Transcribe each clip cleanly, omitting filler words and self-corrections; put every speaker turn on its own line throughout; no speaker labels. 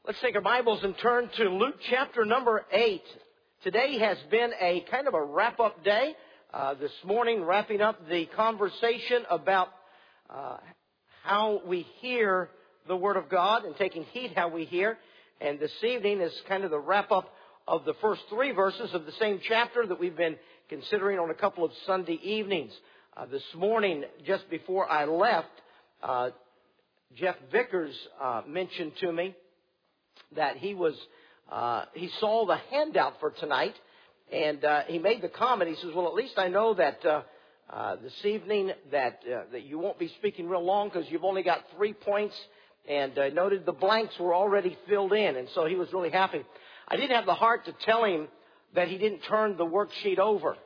Let's take our Bibles and turn to Luke chapter number 8. Today has been a kind of a wrap-up day. This morning, wrapping up the conversation about how we hear the Word of God and taking heed how we hear. And this evening is kind of the wrap-up of the first three verses of the same chapter that we've been considering on a couple of Sunday evenings. This morning, just before I left, Jeff Vickers mentioned to me that he saw the handout for tonight, and he made the comment. He says, "Well, at least I know that this evening that you won't be speaking real long because you've only got 3 points." And noted the blanks were already filled in, and so he was really happy. I didn't have the heart to tell him that he didn't turn the worksheet over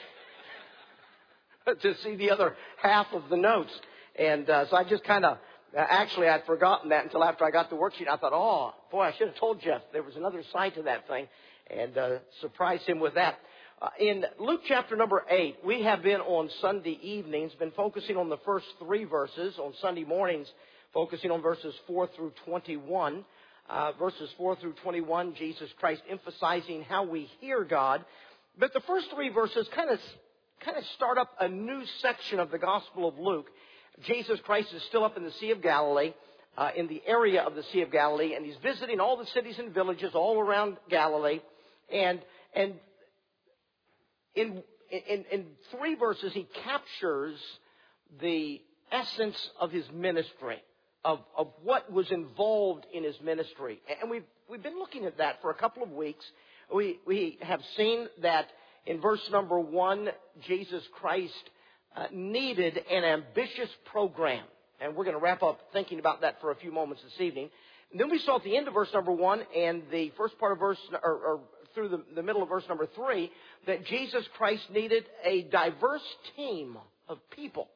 to see the other half of the notes, and so I just kind of. Actually, I'd forgotten that until after I got the worksheet. I thought, oh, boy, I should have told Jeff there was another side to that thing and surprised him with that. In Luke chapter number 8, we have been on Sunday evenings, been focusing on the first three verses. On Sunday mornings, focusing on verses 4 through 21. Verses 4 through 21, Jesus Christ emphasizing how we hear God. But the first three verses kind of start up a new section of the Gospel of Luke. Jesus Christ is still up in the Sea of Galilee, in the area of the Sea of Galilee, and he's visiting all the cities and villages all around Galilee. And in three verses, he captures the essence of his ministry, of what was involved in his ministry. And we've been looking at that for a couple of weeks. We have seen that in verse number 1, Jesus Christ needed an ambitious program. And we're going to wrap up thinking about that for a few moments this evening. And then we saw at the end of verse number 1 and the first part of verse, or through the middle of verse number 3, that Jesus Christ needed a diverse team of people.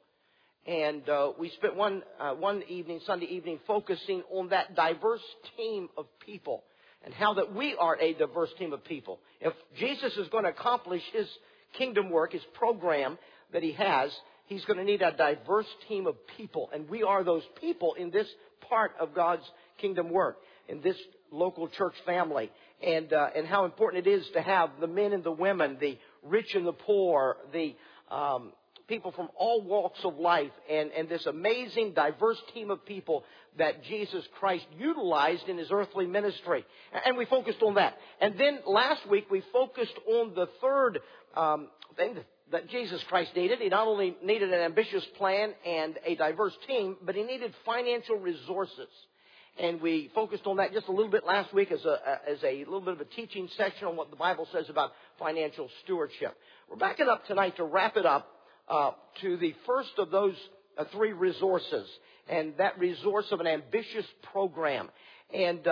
And we spent one evening, Sunday evening, focusing on that diverse team of people and how that we are a diverse team of people. If Jesus is going to accomplish his kingdom work, his program that he has, he's going to need a diverse team of people. And we are those people in this part of God's kingdom work, in this local church family. And how important it is to have the men and the women, the rich and the poor, the people from all walks of life, and this amazing diverse team of people that Jesus Christ utilized in his earthly ministry. And we focused on that. And then last week we focused on the third thing that Jesus Christ needed. He not only needed an ambitious plan and a diverse team, but he needed financial resources. And we focused on that just a little bit last week as a little bit of a teaching section on what the Bible says about financial stewardship. We're backing up tonight to wrap it up to the first of those three resources, and that resource of an ambitious program. And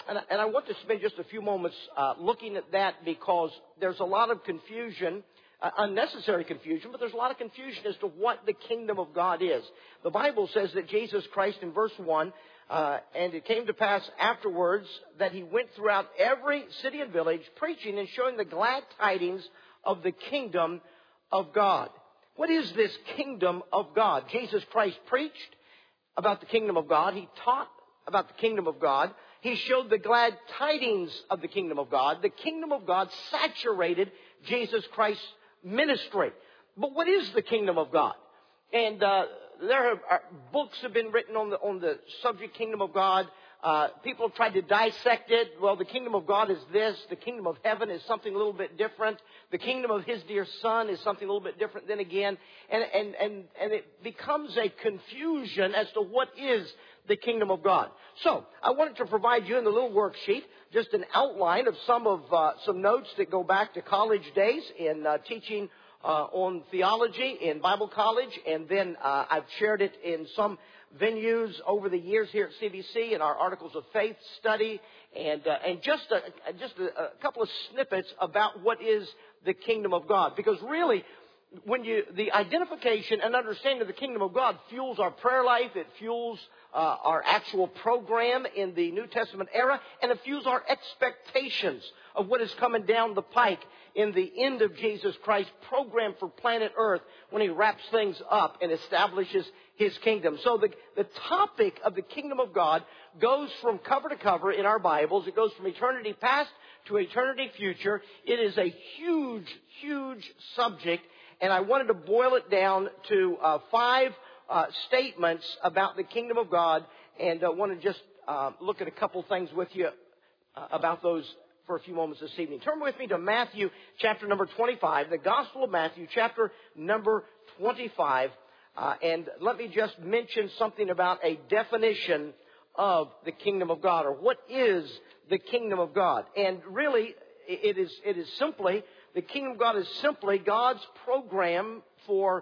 I want to spend just a few moments looking at that because there's a lot of confusion, unnecessary confusion, but there's a lot of confusion as to what the kingdom of God is. The Bible says that Jesus Christ in verse 1, and it came to pass afterwards that he went throughout every city and village preaching and showing the glad tidings of the kingdom of God. What is this kingdom of God? Jesus Christ preached about the kingdom of God. He taught about the kingdom of God. He showed the glad tidings of the kingdom of God. The kingdom of God saturated Jesus Christ's ministry. But what is the kingdom of God? And there are books have been written on the subject kingdom of God. People have tried to dissect it. Well, the kingdom of God is this. The kingdom of heaven is something a little bit different. The kingdom of his dear son is something a little bit different then again. And it becomes a confusion as to what is the kingdom of God. So I wanted to provide you in the little worksheet just an outline of some notes that go back to college days in teaching on theology in Bible college, and then I've shared it in some venues over the years here at CBC in our Articles of Faith study, and just a couple of snippets about what is the kingdom of God. Because really, the identification and understanding of the kingdom of God fuels our prayer life, it fuels our actual program in the New Testament era, and it fuels our expectations of what is coming down the pike in the end of Jesus Christ's program for planet Earth when he wraps things up and establishes His kingdom. So the topic of the kingdom of God goes from cover to cover in our Bibles. It goes from eternity past to eternity future. It is a huge, huge subject, and I wanted to boil it down to 5 statements about the kingdom of God, and I want to just look at a couple things with you about those for a few moments this evening. Turn with me to Matthew chapter number 25, the Gospel of Matthew chapter number 25. And let me just mention something about a definition of the kingdom of God, or what is the kingdom of God. And really, it is simply, the kingdom of God is simply God's program for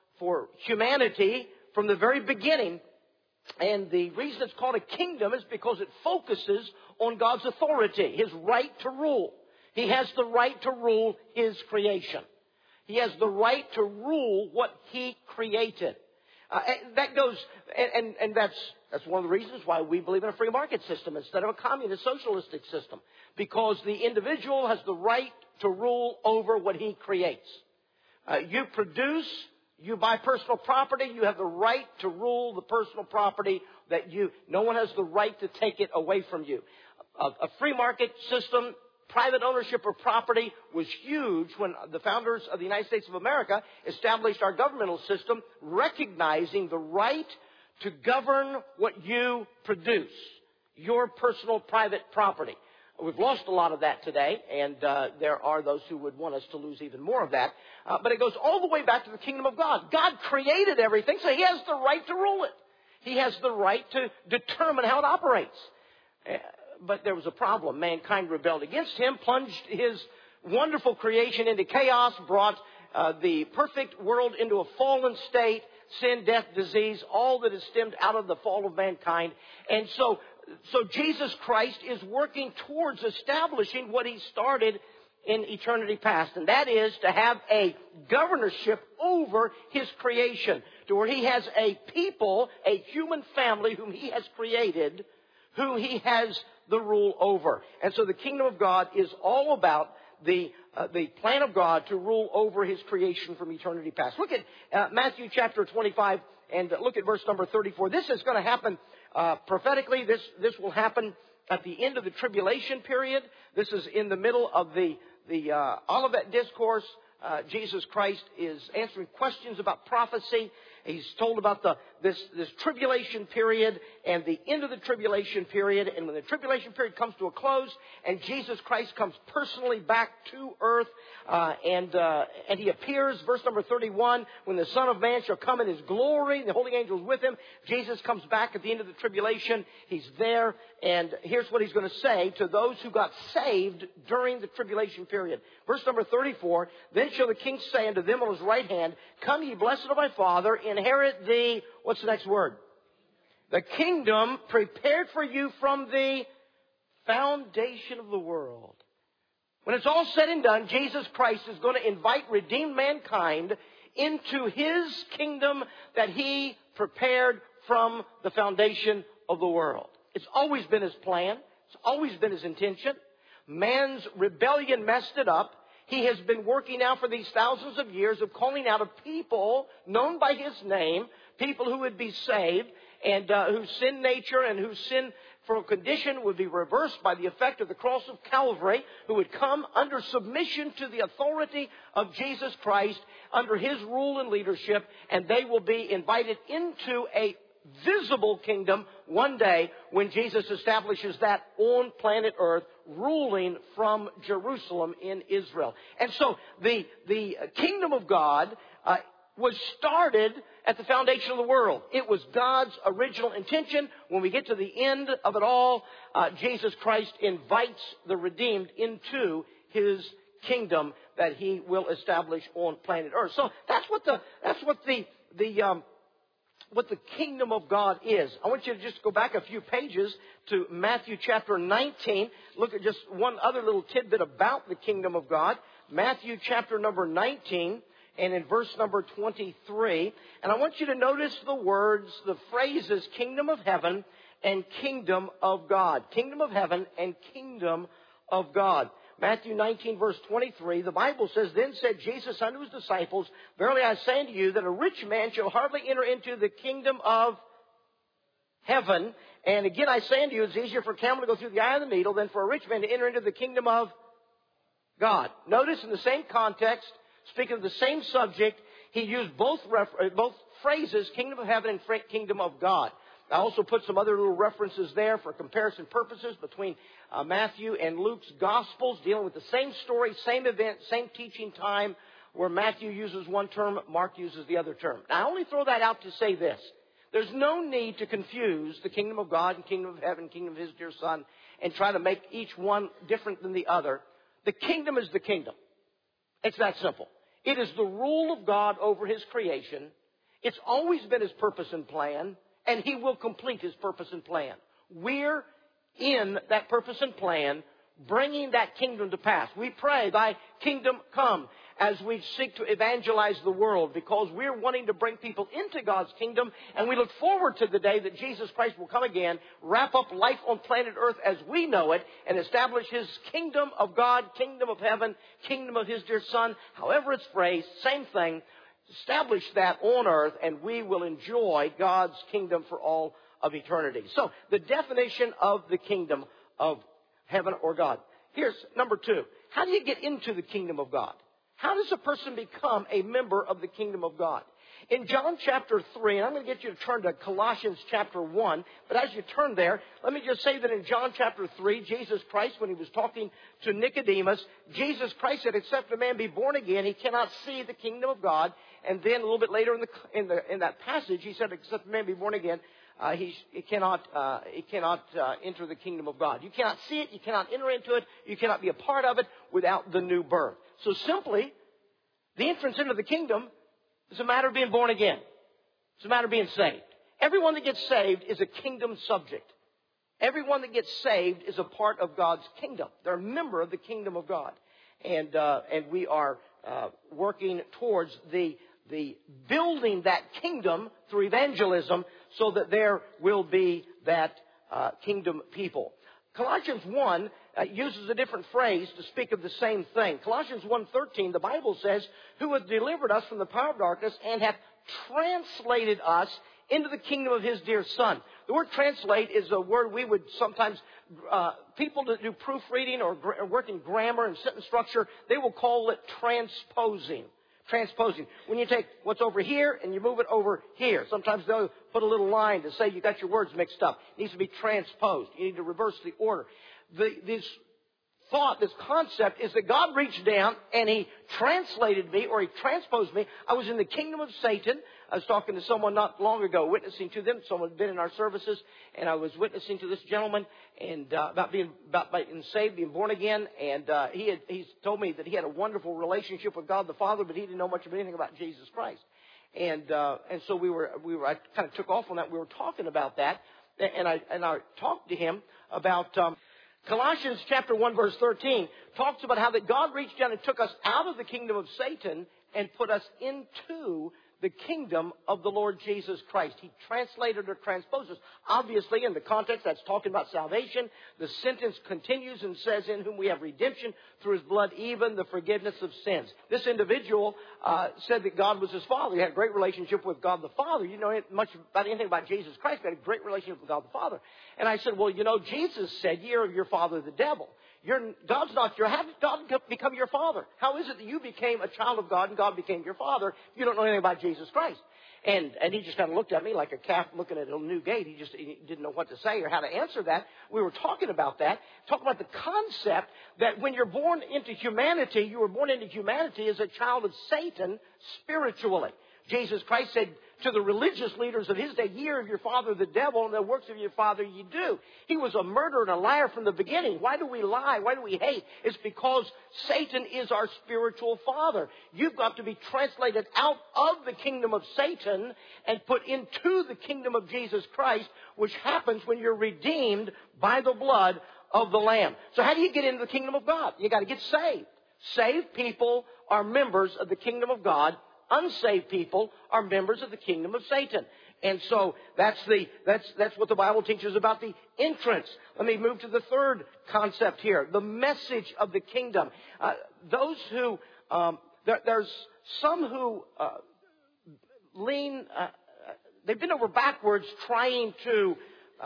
humanity from the very beginning. And the reason it's called a kingdom is because it focuses on God's authority, His right to rule. He has the right to rule His creation. He has the right to rule what He created. That goes, and that's one of the reasons why we believe in a free market system instead of a communist socialistic system. Because the individual has the right to rule over what he creates. You produce, you buy personal property, you have the right to rule the personal property no one has the right to take it away from you. A free market system, private ownership of property was huge when the founders of the United States of America established our governmental system, recognizing the right to govern what you produce, your personal private property. We've lost a lot of that today, and there are those who would want us to lose even more of that. But it goes all the way back to the kingdom of God. God created everything, so He has the right to rule it. He has the right to determine how it operates. But there was a problem. Mankind rebelled against Him, plunged His wonderful creation into chaos, brought the perfect world into a fallen state, sin, death, disease, all that is stemmed out of the fall of mankind. And so Jesus Christ is working towards establishing what He started in eternity past, and that is to have a governorship over His creation, to where He has a people, a human family whom He has created, whom He has the rule over. And so the kingdom of God is all about the plan of God to rule over His creation from eternity past. Look at Matthew chapter 25 and look at verse number 34. This is going to happen prophetically. This will happen at the end of the tribulation period. This is in the middle of the Olivet Discourse. Jesus Christ is answering questions about prophecy. He's told about this tribulation period and the end of the tribulation period. And when the tribulation period comes to a close and Jesus Christ comes personally back to earth and He appears, verse number 31, when the Son of Man shall come in His glory, the holy angels with Him. Jesus comes back at the end of the tribulation. He's there, and here's what He's going to say to those who got saved during the tribulation period. Verse number 34, then shall the King say unto them on His right hand, come ye blessed of my Father, inherit the, what's the next word? The kingdom prepared for you from the foundation of the world. When it's all said and done, Jesus Christ is going to invite redeemed mankind into His kingdom that He prepared from the foundation of the world. It's always been His plan. It's always been His intention. Man's rebellion messed it up. He has been working now for these thousands of years of calling out a people known by His name, people who would be saved and whose sin nature and whose sin for a condition would be reversed by the effect of the cross of Calvary, who would come under submission to the authority of Jesus Christ, under His rule and leadership, and they will be invited into a visible kingdom one day when Jesus establishes that on planet Earth, ruling from Jerusalem in Israel. And so the kingdom of God was started at the foundation of the world. It was God's original intention. When we get to the end of it all, Jesus Christ invites the redeemed into His kingdom that He will establish on planet Earth. So that's what the kingdom of God is. I want you to just go back a few pages to Matthew chapter 19. Look at just one other little tidbit about the kingdom of God. Matthew chapter number 19 and in verse number 23. And I want you to notice the words, the phrases, kingdom of heaven and kingdom of God. Kingdom of heaven and kingdom of God. Matthew 19, verse 23, the Bible says, Then said Jesus unto his disciples, Verily I say unto you, that a rich man shall hardly enter into the kingdom of heaven. And again I say unto you, it's easier for a camel to go through the eye of the needle than for a rich man to enter into the kingdom of God. Notice in the same context, speaking of the same subject, he used both phrases, kingdom of heaven and kingdom of God. I also put some other little references there for comparison purposes between Matthew and Luke's Gospels, dealing with the same story, same event, same teaching time, where Matthew uses one term, Mark uses the other term. Now, I only throw that out to say this. There's no need to confuse the kingdom of God and kingdom of heaven, kingdom of his dear Son, and try to make each one different than the other. The kingdom is the kingdom. It's that simple. It is the rule of God over his creation. It's always been his purpose and plan, and he will complete his purpose and plan. We're in that purpose and plan, bringing that kingdom to pass. We pray, thy kingdom come, as we seek to evangelize the world, because we're wanting to bring people into God's kingdom, and we look forward to the day that Jesus Christ will come again, wrap up life on planet Earth as we know it, and establish his kingdom of God, kingdom of heaven, kingdom of his dear Son, however it's phrased, same thing. Establish that on earth, and we will enjoy God's kingdom for all of eternity. So, the definition of the kingdom of heaven or God. Here's number 2. How do you get into the kingdom of God? How does a person become a member of the kingdom of God? In John chapter 3, and I'm going to get you to turn to Colossians chapter 1, but as you turn there, let me just say that in John chapter 3, Jesus Christ, when he was talking to Nicodemus, Jesus Christ said, except a man be born again, he cannot see the kingdom of God. And then a little bit later in that passage, he said, except a man be born again, he cannot enter the kingdom of God. You cannot see it, you cannot enter into it, you cannot be a part of it without the new birth. So simply, the entrance into the kingdom is a matter of being born again. It's a matter of being saved. Everyone that gets saved is a kingdom subject. Everyone that gets saved is a part of God's kingdom. They're a member of the kingdom of God. And we are working towards the building that kingdom through evangelism so that there will be that kingdom people. Colossians 1 uses a different phrase to speak of the same thing. Colossians 1:13, the Bible says, who hath delivered us from the power of darkness and hath translated us into the kingdom of his dear Son. The word translate is a word we would sometimes, people that do proofreading or work in grammar and sentence structure, they will call it transposing. Transposing. When you take what's over here and you move it over here. Sometimes they'll put a little line to say you got your words mixed up. It needs to be transposed. You need to reverse the order. This concept is that God reached down and he translated me, or he transposed me. I was in the kingdom of Satan. I was talking to someone not long ago, witnessing to them. Someone had been in our services, and I was witnessing to this gentleman and about being saved, being born again. And he's told me that he had a wonderful relationship with God the Father, but he didn't know much of anything about Jesus Christ. And so I kind of took off on that. We were talking about that, and I talked to him about Colossians chapter 1 verse 13 talks about how that God reached down and took us out of the kingdom of Satan and put us into the kingdom of the Lord Jesus Christ. He translated or transposed us. Obviously, in the context, that's talking about salvation. The sentence continues and says, in whom we have redemption through his blood, even the forgiveness of sins. This individual said that God was his father. He had a great relationship with God the Father. You know much about anything about Jesus Christ, he had a great relationship with God the Father. And I said, well, Jesus said, you're your father, the devil. God's not how did God become your father? How is it that you became a child of God and God became your father if you don't know anything about Jesus Christ? And he just kind of looked at me like a calf looking at a new gate. He didn't know what to say or how to answer that. We were talking about that. Talking about the concept that when you're born into humanity, you were born into humanity as a child of Satan spiritually. Jesus Christ said to the religious leaders of his day, ye are of your father the devil, and the works of your father ye do. He was a murderer and a liar from the beginning. Why do we lie? Why do we hate? It's because Satan is our spiritual father. You've got to be translated out of the kingdom of Satan and put into the kingdom of Jesus Christ, which happens when you're redeemed by the blood of the Lamb. So how do you get into the kingdom of God? You got to get saved. Saved people are members of the kingdom of God. Unsaved people are members of the kingdom of Satan. And so that's what the Bible teaches about the entrance. Let me move to the third concept here, the message of the kingdom. There's some who lean, they've been over backwards trying to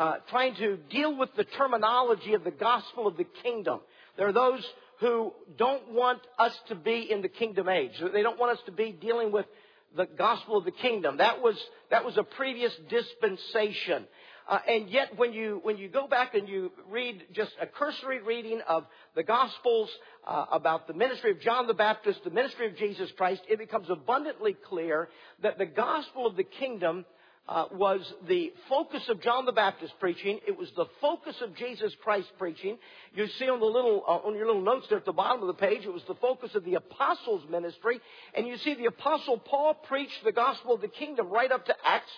deal with the terminology of the gospel of the kingdom. There are those who don't want us to be in the kingdom age. They don't want us to be dealing with the gospel of the kingdom. That was a previous dispensation. And yet when you go back and you read just a cursory reading of the Gospels about the ministry of John the Baptist, the ministry of Jesus Christ, it becomes abundantly clear that the gospel of the kingdom was the focus of John the Baptist preaching. It was the focus of Jesus Christ preaching. You see on your little notes there at the bottom of the page, it was the focus of the apostles' ministry. And you see the apostle Paul preached the gospel of the kingdom right up to Acts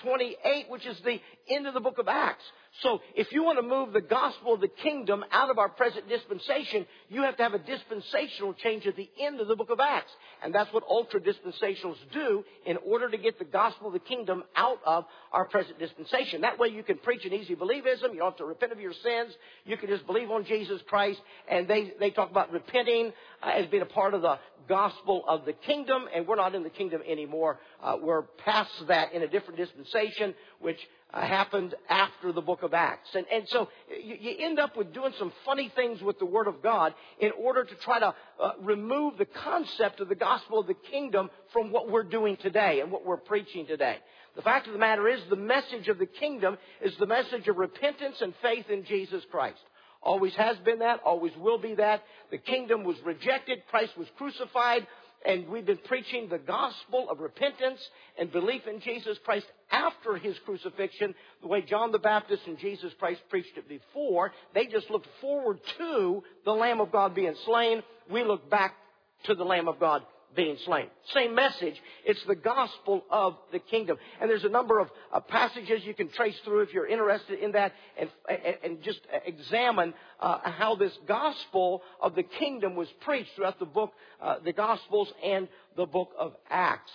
28, which is the end of the book of Acts. So if you want to move the gospel of the kingdom out of our present dispensation, you have to have a dispensational change at the end of the book of Acts. And that's what ultra-dispensationals do in order to get the gospel of the kingdom out of our present dispensation. That way you can preach an easy believism. You don't have to repent of your sins. You can just believe on Jesus Christ. And they talk about repenting as being a part of the gospel of the kingdom. And we're not in the kingdom anymore. We're past that in a different dispensation, which happened after the book of Acts. And so you end up with doing some funny things with the Word of God in order to try to remove the concept of the gospel of the kingdom from what we're doing today and what we're preaching today. The fact of the matter is the message of the kingdom is the message of repentance and faith in Jesus Christ. Always has been that, always will be that. The kingdom was rejected, Christ was crucified, and we've been preaching the gospel of repentance and belief in Jesus Christ after His crucifixion, the way John the Baptist and Jesus Christ preached it before. They just looked forward to the Lamb of God being slain. We look back to the Lamb of God being slain. Same message. It's the gospel of the kingdom. And there's a number of passages you can trace through if you're interested in that and just examine how this gospel of the kingdom was preached throughout the book, the Gospels and the book of Acts.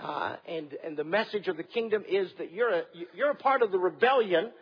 And the message of the kingdom is that you're a part of the rebellion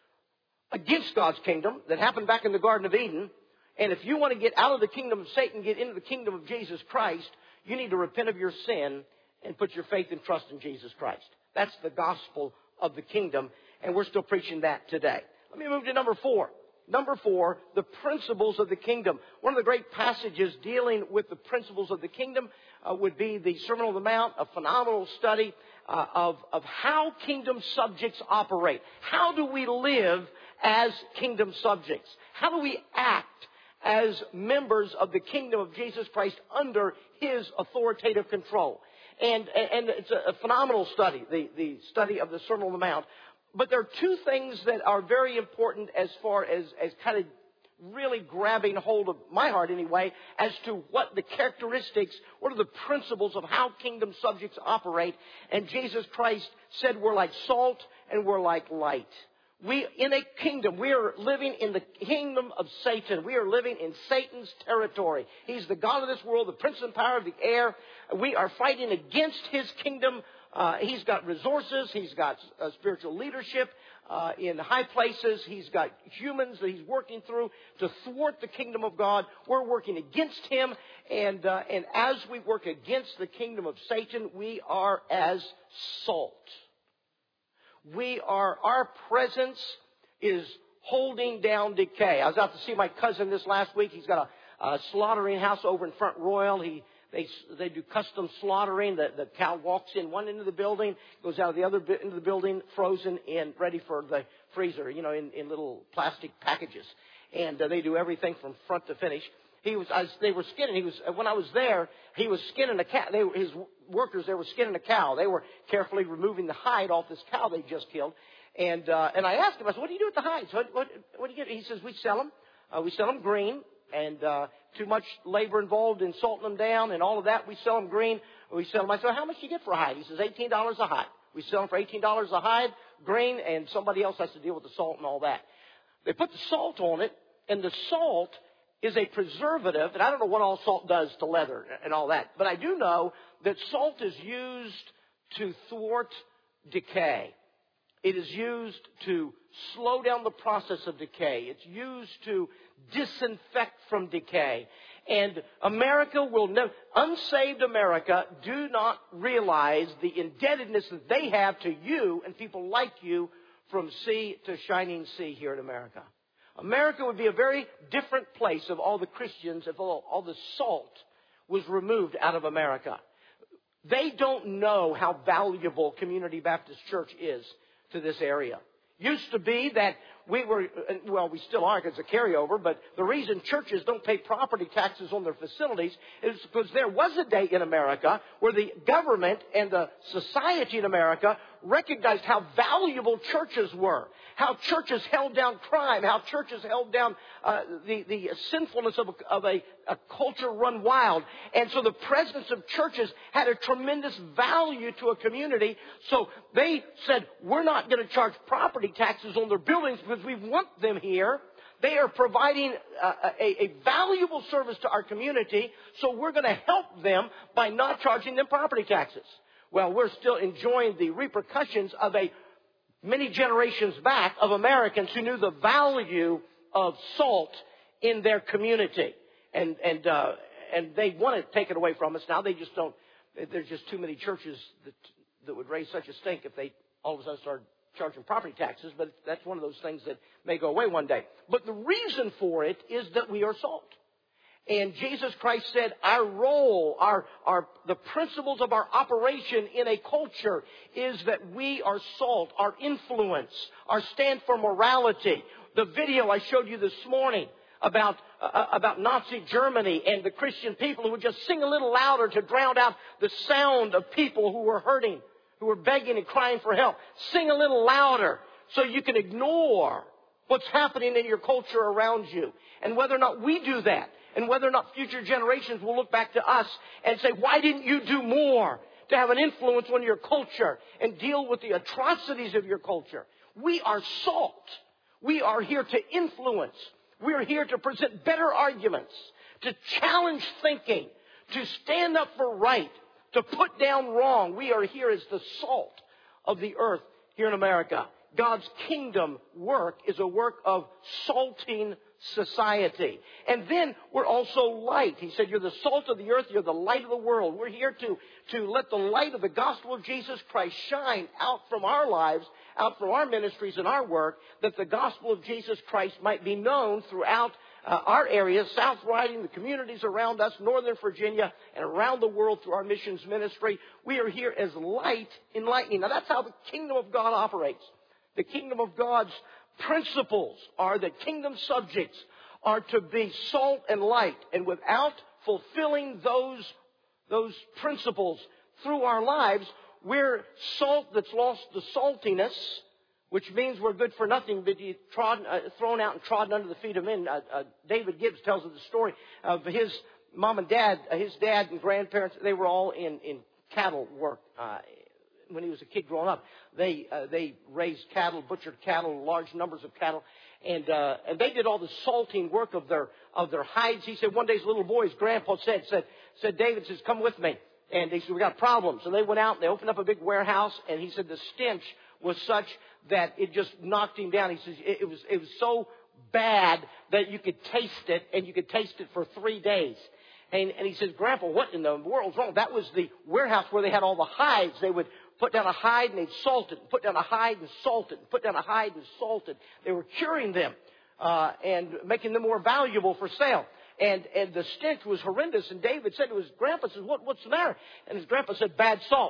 against God's kingdom that happened back in the Garden of Eden. And if you want to get out of the kingdom of Satan, get into the kingdom of Jesus Christ, you need to repent of your sin and put your faith and trust in Jesus Christ. That's the gospel of the kingdom, and we're still preaching that today. Let me move to number 4. Number 4, the principles of the kingdom. One of the great passages dealing with the principles of the kingdom would be the Sermon on the Mount, a phenomenal study of how kingdom subjects operate. How do we live as kingdom subjects? How do we act as members of the kingdom of Jesus Christ under His authoritative control? And it's a phenomenal study, the study of the Sermon on the Mount. But there are two things that are very important as far as kind of really grabbing hold of my heart anyway, as to what the characteristics, what are the principles of how kingdom subjects operate. And Jesus Christ said we're like salt and we're like light. In a kingdom, we are living in the kingdom of Satan. We are living in Satan's territory. He's the God of this world, the prince and power of the air. We are fighting against his kingdom. He's got resources. He's got spiritual leadership in high places. He's got humans that he's working through to thwart the kingdom of God. We're working against him. And as we work against the kingdom of Satan, we are as salt. Our presence is holding down decay. I was out to see my cousin this last week. He's got a slaughtering house over in Front Royal. They do custom slaughtering. The cow walks in one end of the building, goes out of the other end of the building, frozen and ready for the freezer, in little plastic packages. And they do everything from front to finish. They were skinning. When I was there, he was skinning a cow. His workers, they were skinning a cow. They were carefully removing the hide off this cow they just killed. And I asked him, I said, what do you do with the hides? What do you get? He says, we sell them. We sell them green, and too much labor involved in salting them down and all of that. We sell them green. We sell them. I said, how much do you get for a hide? He says, $18 a hide. We sell them for $18 a hide, green, and somebody else has to deal with the salt and all that. They put the salt on it, and the salt is a preservative, and I don't know what all salt does to leather and all that, but I do know that salt is used to thwart decay. It is used to slow down the process of decay. It's used to disinfect from decay. And America will never, unsaved America do not realize the indebtedness that they have to you and people like you from sea to shining sea here in America. America would be a very different place if all the Christians, if all the salt was removed out of America. They don't know how valuable Community Baptist Church is to this area. Used to be that we still are because it's a carryover, but the reason churches don't pay property taxes on their facilities is because there was a day in America where the government and the society in America recognized how valuable churches were, how churches held down crime, how churches held down the sinfulness of a culture run wild. And so the presence of churches had a tremendous value to a community. So they said, we're not going to charge property taxes on their buildings because we want them here. They are providing a valuable service to our community, so we're going to help them by not charging them property taxes. Well, we're still enjoying the repercussions of many generations back of Americans who knew the value of salt in their community. And they want to take it away from us. Now they just don't. There's just too many churches that would raise such a stink if they all of a sudden started charging property taxes. But that's one of those things that may go away one day. But the reason for it is that we are salt. And Jesus Christ said our role, the principles of our operation in a culture is that we are salt, our influence, our stand for morality. The video I showed you this morning about Nazi Germany and the Christian people who would just sing a little louder to drown out the sound of people who were hurting, who were begging and crying for help. Sing a little louder so you can ignore what's happening in your culture around you. And whether or not we do that, and whether or not future generations will look back to us and say, why didn't you do more to have an influence on your culture and deal with the atrocities of your culture? We are salt. We are here to influence. We are here to present better arguments, to challenge thinking, to stand up for right, to put down wrong. We are here as the salt of the earth here in America. God's kingdom work is a work of salting society. And then we're also light. He said, you're the salt of the earth, you're the light of the world. We're here to let the light of the gospel of Jesus Christ shine out from our lives, out from our ministries and our work, that the gospel of Jesus Christ might be known throughout our area, South Riding, the communities around us, Northern Virginia, and around the world through our missions ministry. We are here as light enlightening. Now that's how the kingdom of God operates. The kingdom of God's principles are that kingdom subjects are to be salt and light. And without fulfilling those principles through our lives, we're salt that's lost the saltiness, which means we're good for nothing but thrown out and trodden under the feet of men. David Gibbs tells us the story of his mom and dad, his dad and grandparents. They were all in cattle work. When he was a kid growing up, they raised cattle, butchered cattle, large numbers of cattle, and they did all the salting work of their hides. He said one day his little boy, his grandpa said, David says, come with me. And they said, we got problems. So they went out and they opened up a big warehouse, and he said the stench was such that it just knocked him down. He says it was so bad that you could taste it, and you could taste it for 3 days. And he says, Grandpa, what in the world's wrong? That was the warehouse where they had all the hides. They would put down a hide and they'd salt it, and put down a hide and salt it, and put down a hide and salt it. They were curing them and making them more valuable for sale. And the stench was horrendous. And David said to his grandpa, says, what's the matter? And his grandpa said, bad salt.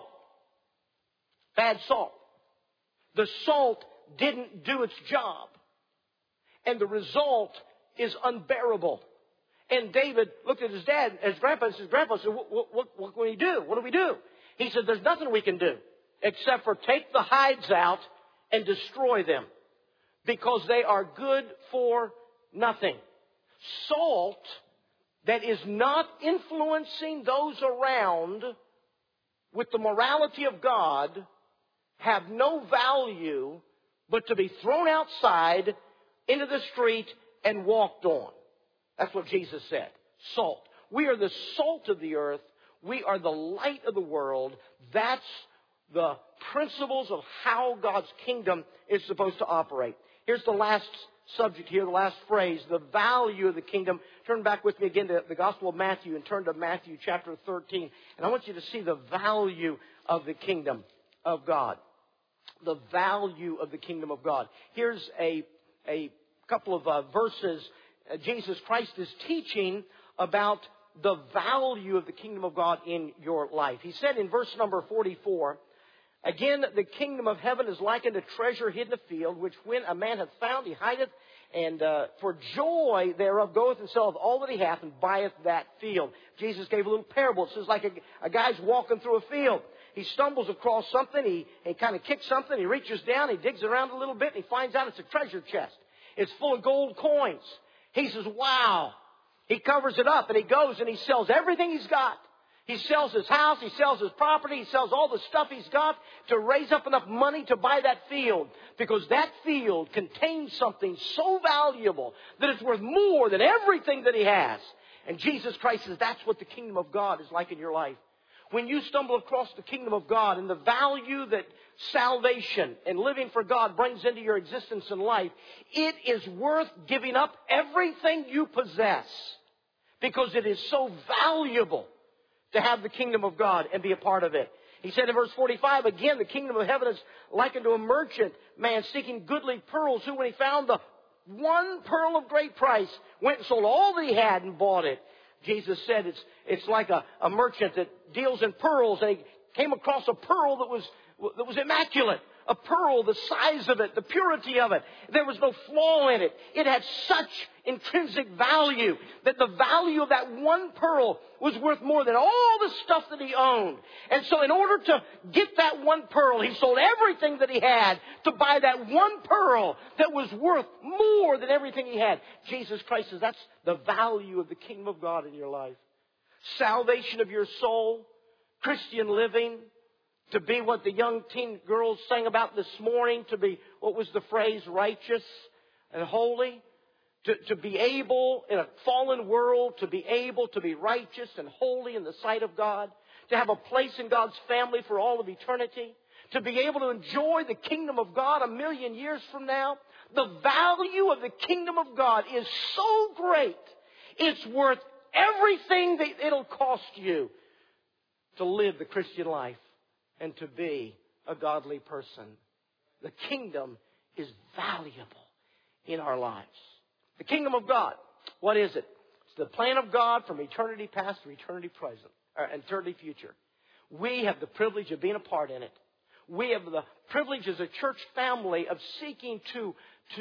Bad salt. The salt didn't do its job. And the result is unbearable. And David looked at his dad, his grandpa, and his grandpa said, what can we do? What do we do? He said, there's nothing we can do except for take the hides out and destroy them because they are good for nothing. Salt that is not influencing those around with the morality of God have no value but to be thrown outside into the street and walked on. That's what Jesus said. Salt. We are the salt of the earth. We are the light of the world. That's the principles of how God's kingdom is supposed to operate. Here's the last subject here, the last phrase, the value of the kingdom. Turn back with me again to the Gospel of Matthew and turn to Matthew chapter 13. And I want you to see the value of the kingdom of God. The value of the kingdom of God. Here's a couple of verses. Jesus Christ is teaching about the value of the kingdom of God in your life. He said in verse number 44, "Again, the kingdom of heaven is like unto treasure hidden in a field, which when a man hath found, he hideth, and for joy thereof goeth and selleth all that he hath, and buyeth that field." Jesus gave a little parable. It says like a guy's walking through a field. He stumbles across something, he kind of kicks something, he reaches down, he digs around a little bit, and he finds out it's a treasure chest. It's full of gold coins. He says, "Wow." He covers it up and he goes and he sells everything he's got. He sells his house, he sells his property, he sells all the stuff he's got to raise up enough money to buy that field. Because that field contains something so valuable that it's worth more than everything that he has. And Jesus Christ says that's what the kingdom of God is like in your life. When you stumble across the kingdom of God and the value that salvation and living for God brings into your existence in life, it is worth giving up everything you possess because it is so valuable to have the kingdom of God and be a part of it. He said in verse 45, "Again, the kingdom of heaven is like unto a merchant man seeking goodly pearls, who when he found the one pearl of great price, went and sold all that he had and bought it." Jesus said it's like a merchant that deals in pearls, and he came across a pearl that was immaculate. A pearl, the size of it, the purity of it. There was no flaw in it. It had such intrinsic value that the value of that one pearl was worth more than all the stuff that he owned. And so in order to get that one pearl, he sold everything that he had to buy that one pearl that was worth more than everything he had. Jesus Christ says that's the value of the kingdom of God in your life. Salvation of your soul, Christian living, to be what the young teen girls sang about this morning, to be, what was the phrase, righteous and holy. To be able, in a fallen world, to be able to be righteous and holy in the sight of God. To have a place in God's family for all of eternity. To be able to enjoy the kingdom of God 1,000,000 years from now. The value of the kingdom of God is so great, it's worth everything that it'll cost you to live the Christian life and to be a godly person. The kingdom is valuable in our lives. The kingdom of God, what is it? It's the plan of God from eternity past to eternity present, or eternity future. We have the privilege of being a part in it. We have the privilege as a church family of seeking to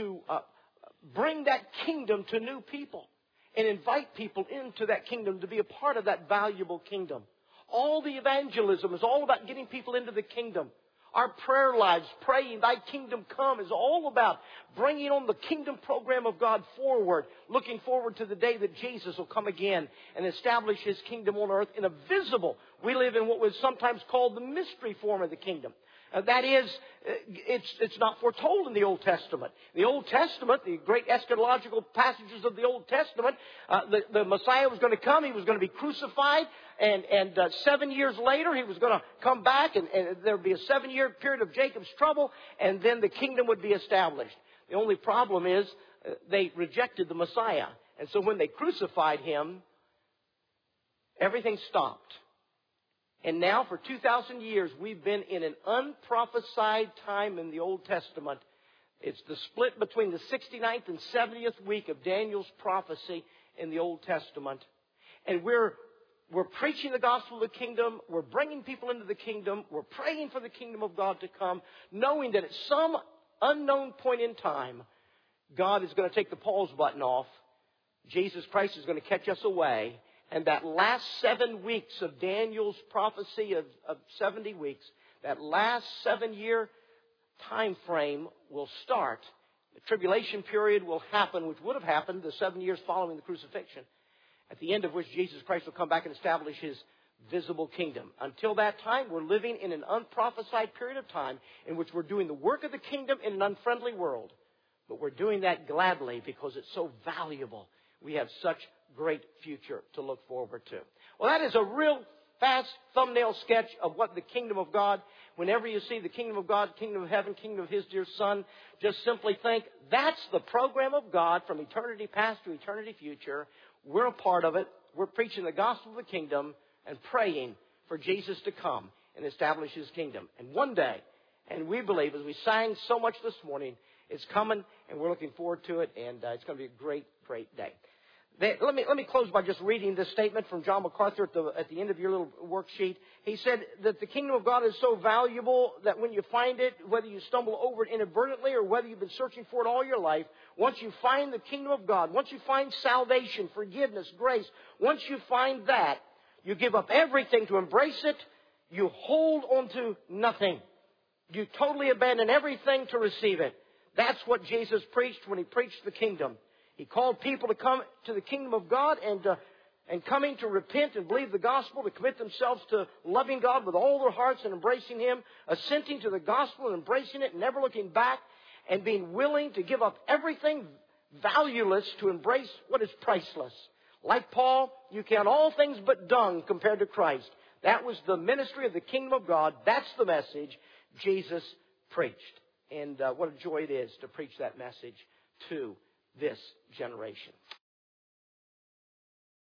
bring that kingdom to new people and invite people into that kingdom to be a part of that valuable kingdom. All the evangelism is all about getting people into the kingdom. Our prayer lives, praying, "Thy kingdom come," is all about bringing on the kingdom program of God forward, looking forward to the day that Jesus will come again and establish His kingdom on earth in a visible. We live in what was sometimes called the mystery form of the kingdom. That is, it's not foretold in the Old Testament. The Old Testament, the great eschatological passages of the Old Testament, the Messiah was going to come. He was going to be crucified. And 7 years later, He was going to come back. And there would be a 7-year period of Jacob's trouble. And then the kingdom would be established. The only problem is they rejected the Messiah. And so when they crucified Him, everything stopped. And now for 2,000 years, we've been in an unprophesied time in the Old Testament. It's the split between the 69th and 70th week of Daniel's prophecy in the Old Testament. And we're preaching the gospel of the kingdom. We're bringing people into the kingdom. We're praying for the kingdom of God to come, knowing that at some unknown point in time, God is going to take the pause button off. Jesus Christ is going to catch us away. And that last 7 weeks of Daniel's prophecy of 70 weeks, that last 7-year time frame will start. The tribulation period will happen, which would have happened the 7 years following the crucifixion, at the end of which Jesus Christ will come back and establish His visible kingdom. Until that time, we're living in an unprophesied period of time in which we're doing the work of the kingdom in an unfriendly world. But we're doing that gladly because it's so valuable. We have such great future to look forward to. Well, that is a real fast thumbnail sketch of what the kingdom of God, whenever you see the kingdom of God, kingdom of heaven, kingdom of His dear Son, just simply think, that's the program of God from eternity past to eternity future. We're a part of it. We're preaching the gospel of the kingdom and praying for Jesus to come and establish His kingdom. And one day, and we believe, as we sang so much this morning, it's coming, and we're looking forward to it, and it's going to be a great, great day. Let me close by just reading this statement from John MacArthur at the end of your little worksheet. He said that the kingdom of God is so valuable that when you find it, whether you stumble over it inadvertently or whether you've been searching for it all your life, once you find the kingdom of God, once you find salvation, forgiveness, grace, once you find that, you give up everything to embrace it. You hold on to nothing. You totally abandon everything to receive it. That's what Jesus preached when He preached the kingdom. He called people to come to the kingdom of God and coming to repent and believe the gospel, to commit themselves to loving God with all their hearts and embracing Him, assenting to the gospel and embracing it, never looking back, and being willing to give up everything valueless to embrace what is priceless. Like Paul, you count all things but dung compared to Christ. That was the ministry of the kingdom of God. That's the message Jesus preached. And what a joy it is to preach that message to this generation.